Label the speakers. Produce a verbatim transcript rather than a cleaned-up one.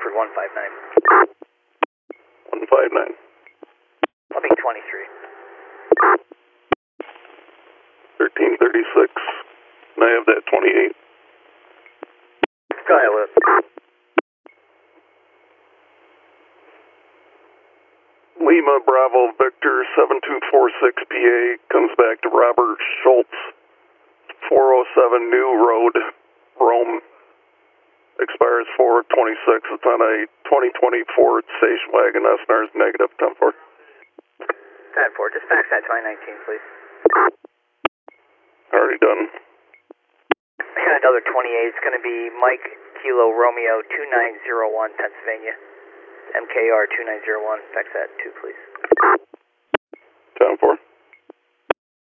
Speaker 1: Rockford one five nine.
Speaker 2: one five nine.
Speaker 1: I'll be twenty-three.
Speaker 2: thirteen thirty-six. And I have that twenty-eight.
Speaker 1: Go ahead, Liz.
Speaker 2: Lima Bravo Victor seven two four six P A comes back to Robert Schultz, four oh seven New Road, Rome. Expires four twenty-six. It's on a twenty twenty Ford station wagon. S N R is negative ten four.
Speaker 1: ten four, just fax that twenty nineteen, please.
Speaker 2: Already done.
Speaker 1: I got another twenty-eight. It's going to be Mike Kilo Romeo two nine zero one, Pennsylvania. M K R two nine zero one. Fax that two, please.